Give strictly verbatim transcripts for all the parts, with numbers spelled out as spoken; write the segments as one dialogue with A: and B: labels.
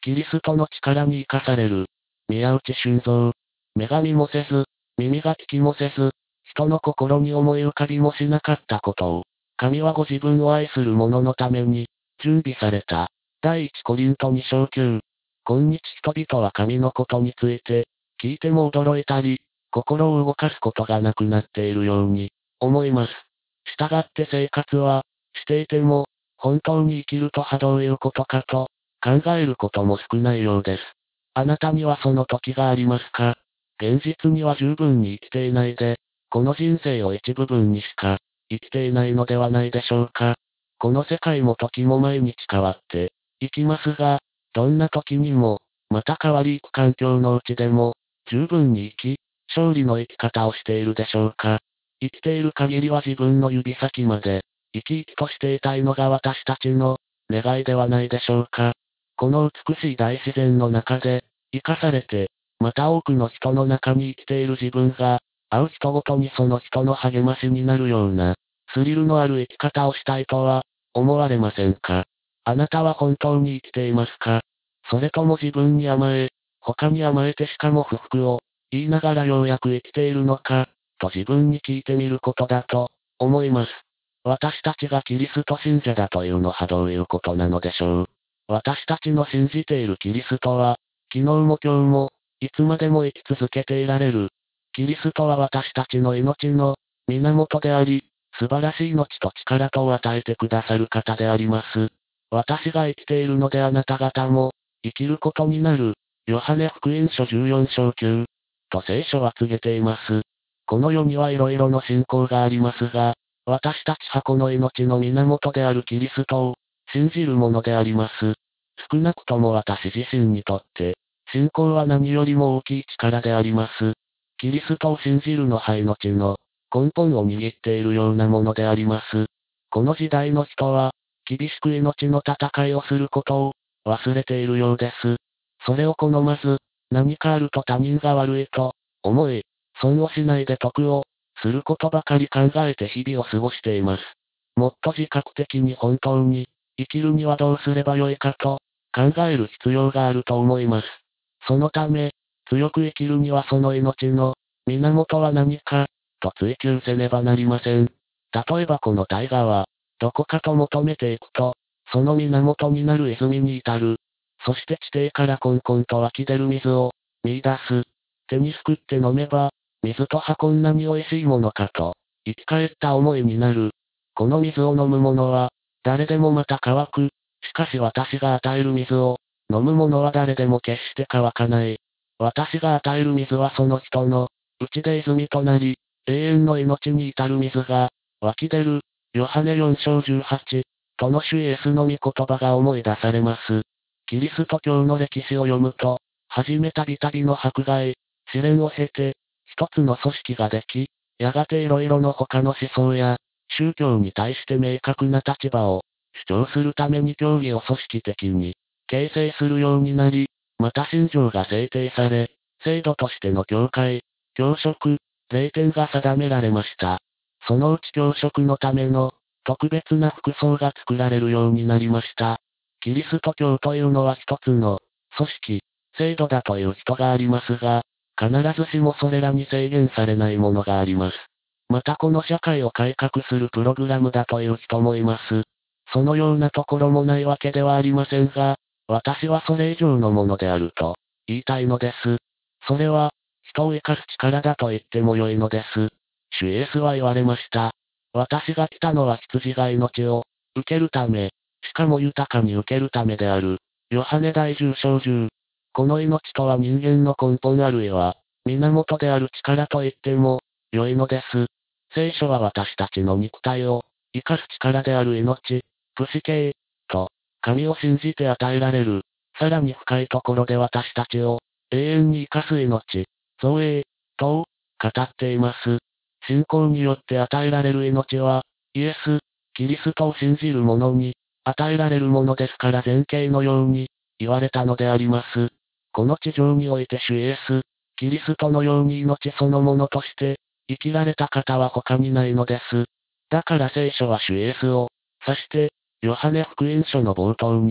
A: キリストの力に生かされる。宮内俊三。目が見もせず、耳が聞きもせず、人の心に思い浮かびもしなかったことを、神はご自分を愛する者のために、準備された。第一コリントに章きゅう。今日人々は神のことについて、聞いても驚いたり、心を動かすことがなくなっているように、思います。従って生活は、していても、本当に生きるとはどういうことかと、考えることも少ないようです。あなたにはその時がありますか？現実には十分に生きていないで、この人生を一部分にしか、生きていないのではないでしょうか。この世界も時も毎日変わって、いきますが、どんな時にも、また変わりゆく環境のうちでも、十分に生き、勝利の生き方をしているでしょうか。生きている限りは自分の指先まで、生き生きとしていたいのが私たちの、願いではないでしょうか。この美しい大自然の中で、生かされて、また多くの人の中に生きている自分が、会う人ごとにその人の励ましになるような、スリルのある生き方をしたいとは、思われませんか？あなたは本当に生きていますか？それとも自分に甘え、他に甘えてしかも不服を、言いながらようやく生きているのか、と自分に聞いてみることだと、思います。私たちがキリスト信者だというのはどういうことなのでしょう。私たちの信じているキリストは、昨日も今日も、いつまでも生き続けていられる。キリストは私たちの命の源であり、素晴らしい命と力とを与えてくださる方であります。私が生きているのであなた方も、生きることになる。ヨハネ福音書じゅうよん章きゅう。と聖書は告げています。この世にはいろいろの信仰がありますが、私たちはこの命の源であるキリストを、信じるものであります。少なくとも私自身にとって、信仰は何よりも大きい力であります。キリストを信じるのは命の根本を握っているようなものであります。この時代の人は、厳しく命の戦いをすることを忘れているようです。それを好まず、何かあると他人が悪いと思い、損をしないで得をすることばかり考えて日々を過ごしています。もっと自覚的に本当に生きるにはどうすればよいかと考える必要があると思います。そのため、強く生きるにはその命の源は何かと追求せねばなりません。例えばこの大河は、どこかと求めていくと、その源になる泉に至る。そして地底からコンコンと湧き出る水を見出す。手にすくって飲めば、水とはこんなに美味しいものかと、生き返った思いになる。この水を飲む者は、誰でもまた乾く。しかし私が与える水を、飲む者は誰でも決して乾かない。私が与える水はその人の、内で泉となり、永遠の命に至る水が、湧き出る。ヨハネよん章じゅうはち、との主イエスの御言葉が思い出されます。キリスト教の歴史を読むと、はじめたびたびの迫害、試練を経て、一つの組織ができ、やがて色々の他の思想や、宗教に対して明確な立場を主張するために教義を組織的に形成するようになり、また信条が制定され、制度としての教会、教職、霊典が定められました。そのうち教職のための特別な服装が作られるようになりました。キリスト教というのは一つの組織、制度だという人がありますが、必ずしもそれらに制限されないものがあります。またこの社会を改革するプログラムだという人もいます。そのようなところもないわけではありませんが、私はそれ以上のものであると言いたいのです。それは、人を生かす力だと言っても良いのです。主イエスは言われました。私が来たのは羊が命を受けるため、しかも豊かに受けるためである。ヨハネ第じゅう章じゅう。この命とは人間の根本あるいは、源である力と言っても、良いのです。聖書は私たちの肉体を、生かす力である命、不死刑、と、神を信じて与えられる。さらに深いところで私たちを、永遠に生かす命、造営、とを、語っています。信仰によって与えられる命は、イエス、キリストを信じる者に、与えられるものですから前景のように、言われたのであります。この地上において主イエス、キリストのように命そのものとして、生きられた方は他にないのです。だから聖書は主イエスを、指して、ヨハネ福音書の冒頭に、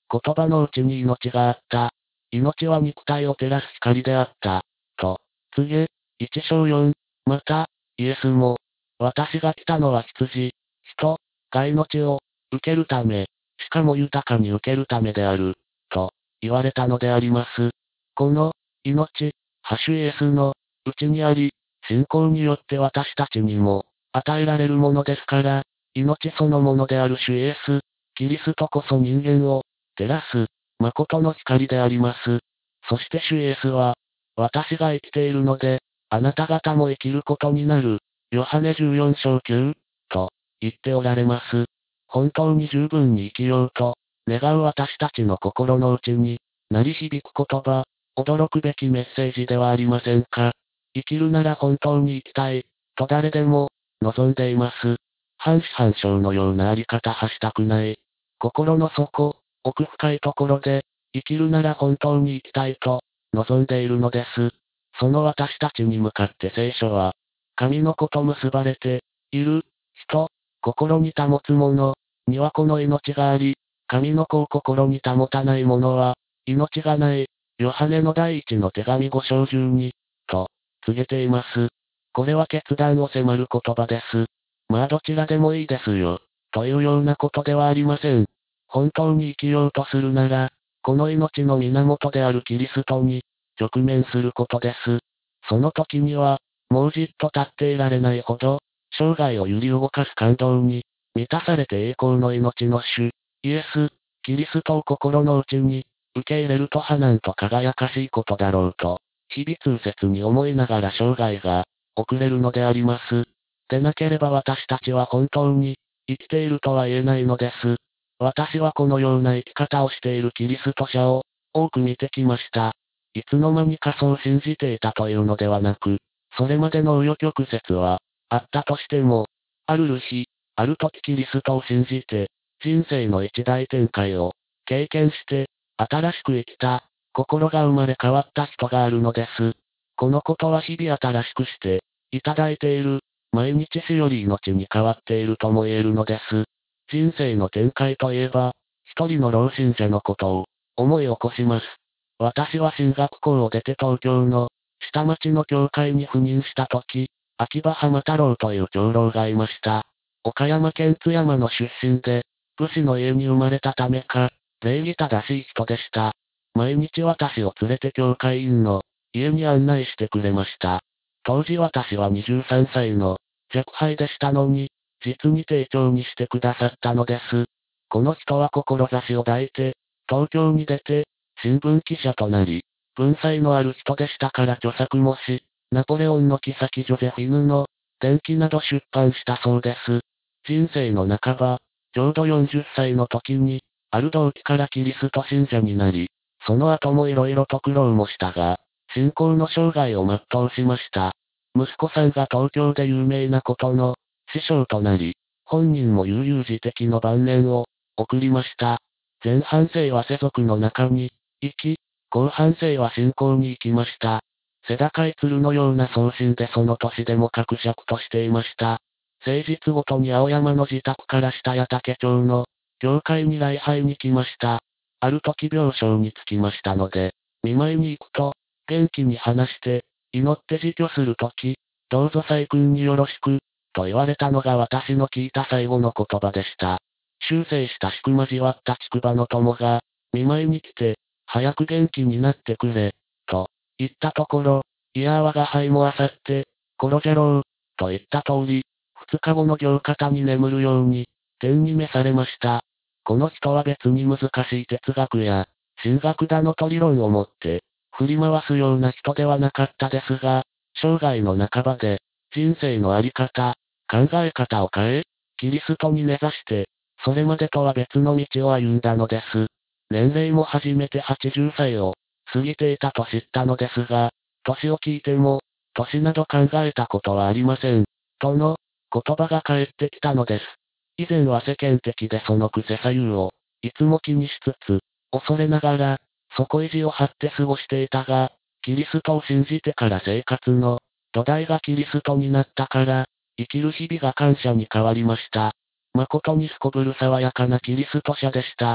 A: 言葉のうちに命があった。命は肉体を照らす光であった。と、告げ、一章四。また、イエスも、私が来たのは羊、人が命を受けるため、しかも豊かに受けるためである、と言われたのであります。この、命、ハシュイエスの、うちにあり、信仰によって私たちにも、与えられるものですから、命そのものである主イエス、キリストこそ人間を、照らす、誠の光であります。そして主イエスは、私が生きているので、あなた方も生きることになる。ヨハネじゅうよん章きゅう、と、言っておられます。本当に十分に生きようと、願う私たちの心の内に、鳴り響く言葉、驚くべきメッセージではありませんか。生きるなら本当に生きたい、と誰でも、望んでいます。半死半生のようなあり方はしたくない。心の底、奥深いところで、生きるなら本当に生きたいと、望んでいるのです。その私たちに向かって聖書は、神の子と結ばれて、いる、人、心に保つ者、にはこの命があり、神の子を心に保たない者は、命がない。ヨハネの第一の手紙ご章じゅうに、と、告げています。これは決断を迫る言葉です。まあどちらでもいいですよ、というようなことではありません。本当に生きようとするなら、この命の源であるキリストに、直面することです。その時には、もうじっと立っていられないほど、生涯を揺り動かす感動に、満たされて栄光の命の主、イエス、キリストを心の内に、受け入れるとはなんと輝かしいことだろうと、日々痛切に思いながら生涯が、送れるのであります。でなければ私たちは本当に、生きているとは言えないのです。私はこのような生き方をしているキリスト者を、多く見てきました。いつの間にかそう信じていたというのではなく、それまでの紆余曲折は、あったとしても、ある日、ある時キリストを信じて、人生の一大展開を、経験して、新しく生きた、心が生まれ変わった人があるのです。このことは日々新しくして、いただいている、毎日死より命に変わっているとも言えるのです。人生の展開といえば、一人の老信者のことを、思い起こします。私は進学校を出て東京の、下町の教会に赴任した時、秋葉浜太郎という長老がいました。岡山県津山の出身で、武士の家に生まれたためか、礼儀正しい人でした。毎日私を連れて教会員の家に案内してくれました。当時私はにじゅうさんさいの若輩でしたのに、実に丁重にしてくださったのです。この人は志を抱いて、東京に出て、新聞記者となり、文才のある人でしたから著作もし、ナポレオンの妃ジョゼフィヌの伝記など出版したそうです。人生の半ば、ちょうどよんじゅっさいの時に、ある動機からキリスト信者になり、その後も色々と苦労もしたが、信仰の生涯を全うしました。息子さんが東京で有名なことの、師匠となり、本人も悠々自適の晩年を、送りました。前半生は世俗の中に、生き、後半生は信仰に行きました。背高い鶴のような送信でその年でも格爵としていました。誠実ごとに青山の自宅から下谷竹町の、教会に礼拝に来ました。ある時病床につきましたので、見舞いに行くと、元気に話して、祈って自居するとき、どうぞ細君によろしく、と言われたのが私の聞いた最後の言葉でした。修正したしく交わった竹馬の友が、見舞いに来て、早く元気になってくれ、と、言ったところ、いや我が輩もあさって、ころじゃろう、と言った通り、二日後の行方に眠るように、天に召されました。この人は別に難しい哲学や、神学だのと理論を持って、振り回すような人ではなかったですが、生涯の半ばで、人生のあり方、考え方を変え、キリストに根ざして、それまでとは別の道を歩んだのです。年齢も初めてはちじゅっさいを過ぎていたと知ったのですが、年を聞いても、年など考えたことはありません。との言葉が返ってきたのです。以前は世間的でその癖左右を、いつも気にしつつ、恐れながら、底意地を張って過ごしていたが、キリストを信じてから生活の土台がキリストになったから、生きる日々が感謝に変わりました。誠にすこぶる爽やかなキリスト者でした。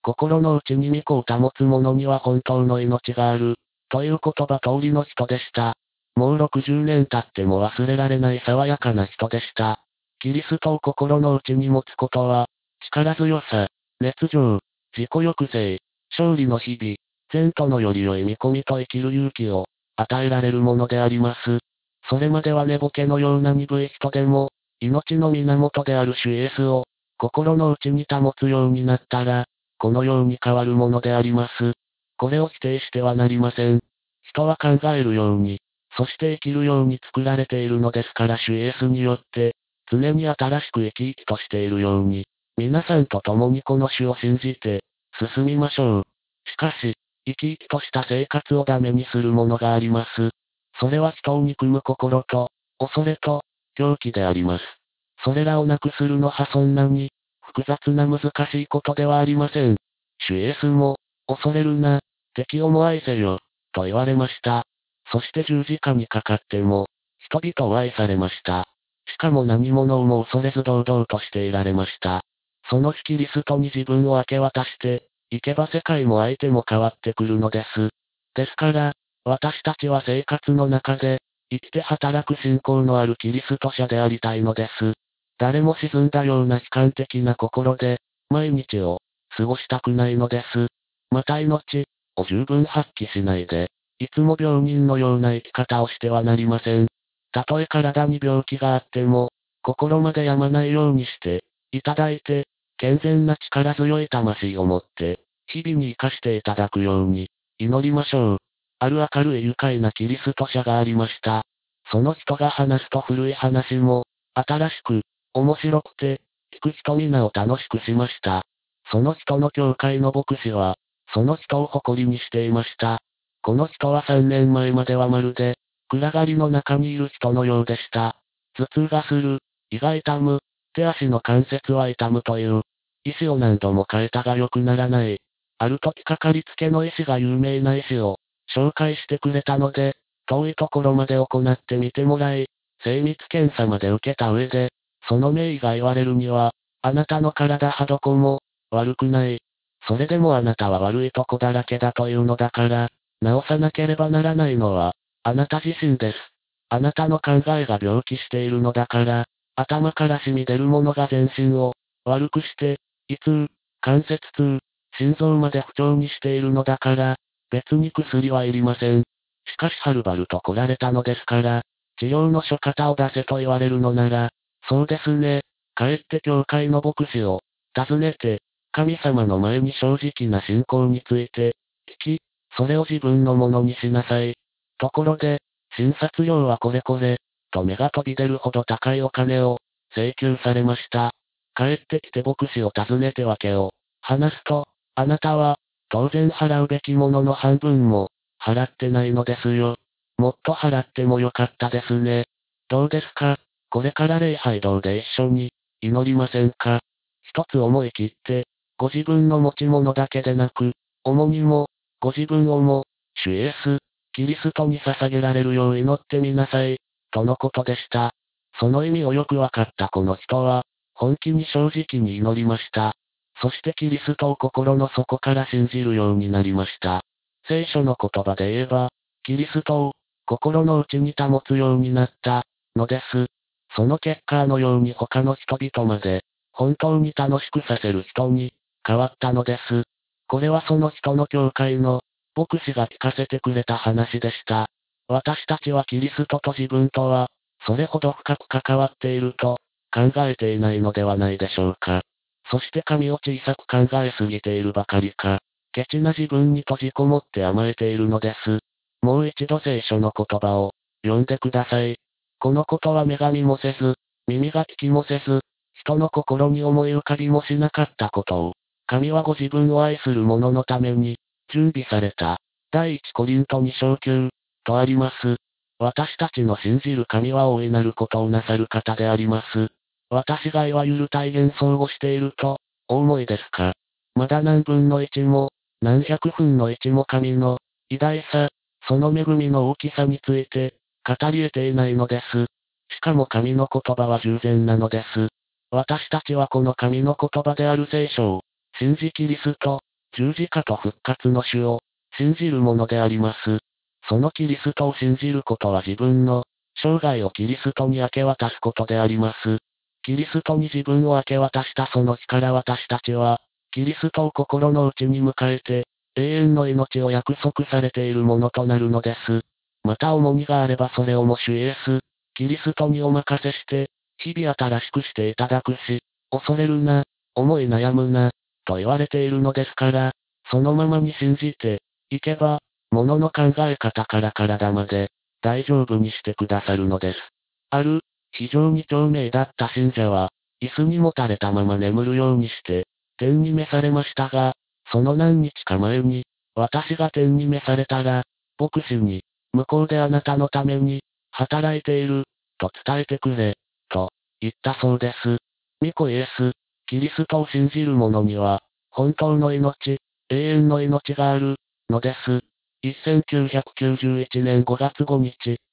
A: 心の内に御子を保つ者には本当の命がある、という言葉通りの人でした。もうろくじゅうねん経っても忘れられない爽やかな人でした。キリストを心の内に持つことは、力強さ、熱情、自己抑制、勝利の日々、前途のより良い見込みと生きる勇気を与えられるものであります。それまでは寝ぼけのような鈍い人でも、命の源である主イエスを心の内に保つようになったら、このように変わるものであります。これを否定してはなりません。人は考えるように、そして生きるように作られているのですから主イエスによって、常に新しく生き生きとしているように、皆さんと共にこの主を信じて、進みましょう。しかし、生き生きとした生活をダメにするものがあります。それは人を憎む心と、恐れと、狂気であります。それらをなくするのはそんなに、複雑な難しいことではありません。主イエスも、恐れるな、敵をも愛せよ、と言われました。そして十字架にかかっても、人々を愛されました。しかも何者をも恐れず堂々としていられました。その日キリストに自分を明け渡して、行けば世界も相手も変わってくるのです。ですから、私たちは生活の中で、生きて働く信仰のあるキリスト者でありたいのです。誰も沈んだような悲観的な心で、毎日を過ごしたくないのです。また命を十分発揮しないで、いつも病人のような生き方をしてはなりません。たとえ体に病気があっても、心まで病まないようにして、いただいて、健全な力強い魂を持って、日々に生かしていただくように、祈りましょう。ある明るい愉快なキリスト者がありました。その人が話すと古い話も、新しく、面白くて、聞く人皆を楽しくしました。その人の教会の牧師は、その人を誇りにしていました。この人はさんねんまえまではまるで、暗がりの中にいる人のようでした。頭痛がする、胃が痛む、手足の関節は痛むという、医師を何度も変えたが良くならない。ある時かかりつけの医師が有名な医師を紹介してくれたので、遠いところまで行ってみてもらい、精密検査まで受けた上で、その名医が言われるには、あなたの体はどこも悪くない。それでもあなたは悪いとこだらけだというのだから、治さなければならないのは、あなた自身です。あなたの考えが病気しているのだから、頭から染み出るものが全身を悪くして、胃痛、関節痛、心臓まで不調にしているのだから、別に薬はいりません。しかしはるばると来られたのですから、治療の諸方を出せと言われるのなら、そうですね。帰って教会の牧師を訪ねて、神様の前に正直な信仰について聞き、それを自分のものにしなさい。ところで、診察料はこれこれ、と目が飛び出るほど高いお金を請求されました。帰ってきて牧師を訪ねて訳を話すと、あなたは、当然払うべきものの半分も、払ってないのですよ。もっと払ってもよかったですね。どうですか？これから礼拝堂で一緒に、祈りませんか？一つ思い切って、ご自分の持ち物だけでなく、重荷も、ご自分をも、主イエス、キリストに捧げられるよう祈ってみなさい、とのことでした。その意味をよくわかったこの人は、本気に正直に祈りました。そしてキリストを心の底から信じるようになりました。聖書の言葉で言えば、キリストを心の内に保つようになったのです。その結果あのように他の人々まで本当に楽しくさせる人に変わったのです。これはその人の教会の牧師が聞かせてくれた話でした。私たちはキリストと自分とはそれほど深く関わっていると考えていないのではないでしょうか。そして神を小さく考えすぎているばかりか、ケチな自分に閉じこもって甘えているのです。もう一度聖書の言葉を読んでください。このことは女神もせず、耳が聞きもせず、人の心に思い浮かびもしなかったことを、神はご自分を愛する者のために、準備された。第一コリントに章きゅう、とあります。私たちの信じる神は大いなることをなさる方であります。私がいわゆる体現相互していると、お思いですか？まだ何分の一も、何百分の一も神の、偉大さ、その恵みの大きさについて、語り得ていないのです。しかも神の言葉は従前なのです。私たちはこの神の言葉である聖書を、信じキリスト、 十字架と復活の主を信じるものであります。そのキリストを信じることは自分の生涯をキリストに明け渡すことであります。キリストに自分を明け渡したその日から私たちは、キリストを心の内に迎えて、永遠の命を約束されているものとなるのです。また重荷があればそれをも主イエス、キリストにお任せして、日々新しくしていただくし、恐れるな、思い悩むな、と言われているのですから、そのままに信じて、いけば、物の考え方から体まで、大丈夫にしてくださるのです。ある、非常に長命だった信者は、椅子にもたれたまま眠るようにして、天に召されましたが、その何日か前に、私が天に召されたら、牧師に、向こうであなたのために、働いている、と伝えてくれ、と、言ったそうです。御子イエス、キリストを信じる者には、本当の命、永遠の命がある、のです。せんきゅうひゃくきゅうじゅういちねんごがつごにち、